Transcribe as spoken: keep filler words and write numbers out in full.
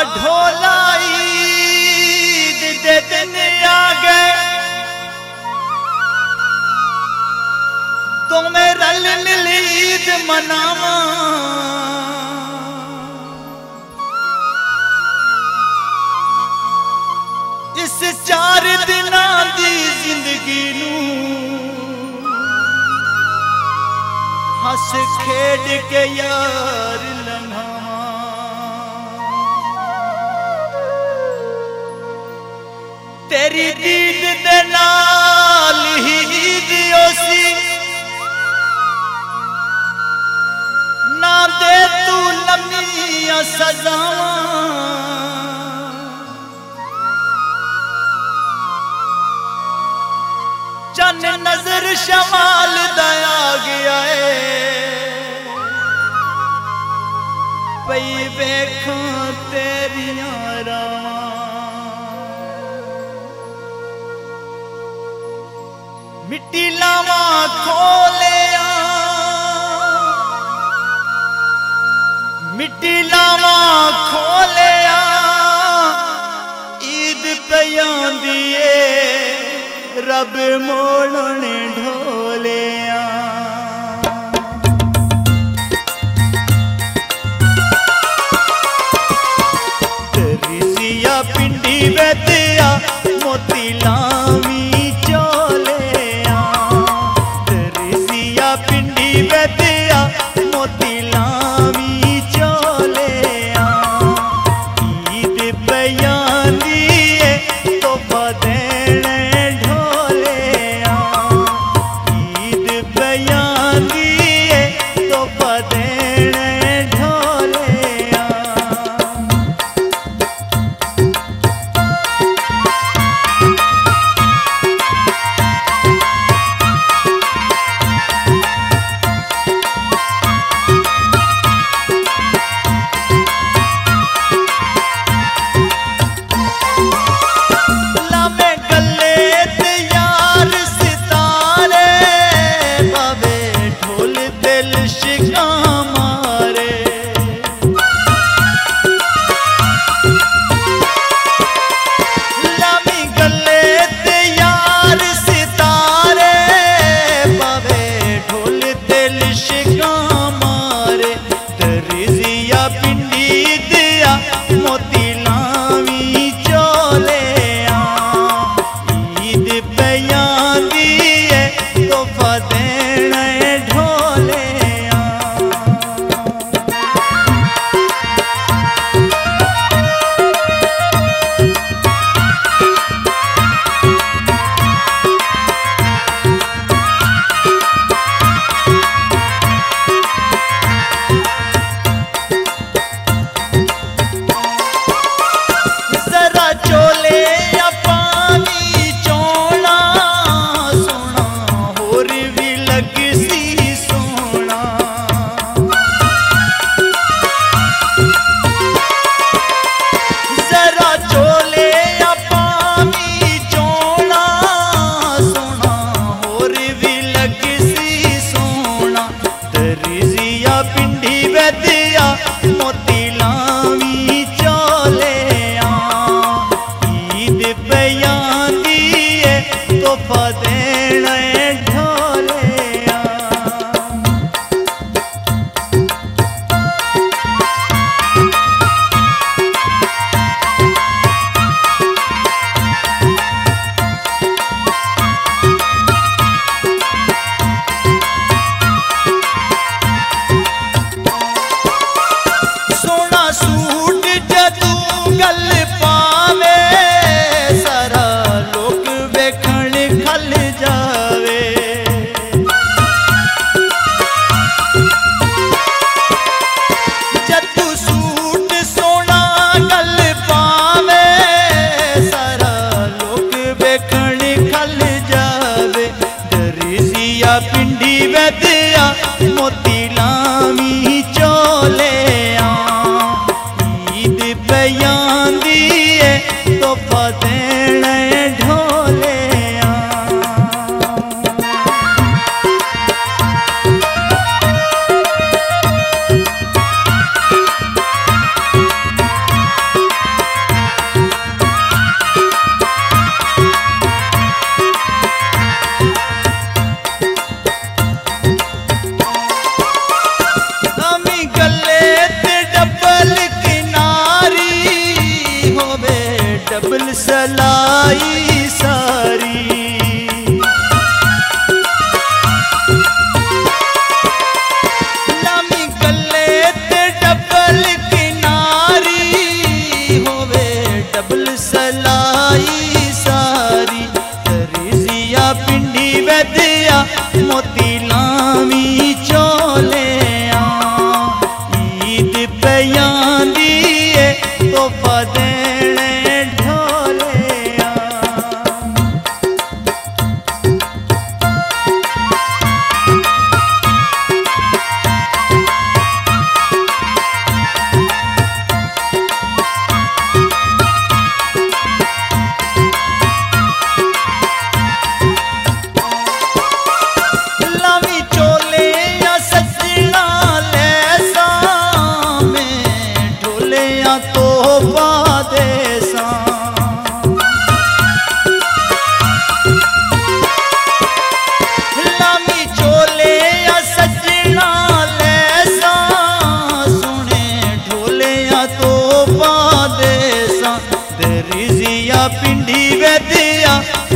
ढोला ईद दे दिन आ गए तो मैं रल मिल ईद मनावा। इस चार दिना दी जिंदगी नू हस खेड के यार लम्हावा। तेरी दीद दे नाल ही ईद ओसी ना दे तू लम्मियां सजावा। चन नजर शमाल दया गया है पई वेखा तेरियां रावां। मिट्टी लावा खोलिया मिट्टी लावा खोलिया ईद पयांदी रब मोड़ने ढोलिया। रिजिया पिंडी बेतिया मोती लावी चोलिया। रिजिया पिंडी बेतिया मोती लावी चोलिया। ईद बयानी तो बदेने तो बदेने ढोलिया। लामे गले यार सितारे बाबे ढोल दिल शिका मारे। लामी गले यार सितारे बाबे ढोल दिल शिका मारे। रिजिया पिंडी दिया मोती लावी चोलिया। ईद बयान दिए तो फदेने ढोलिया। डबल सलाई सारी। लामी गले ते डबल किनारी होवे डबल सलाई सारी। तरीजिया पिंडी वैद्या मोती लामी चोलिया। ईद पयांदी तोहफा देने ढोलिया। लामी चोले या सजना लेसा में ढोलिया तोहफा देसा। लामी चोले या सजना लेसा सुने ढोलिया तोहफा देसा। तरीजिया पिंडी वैद्या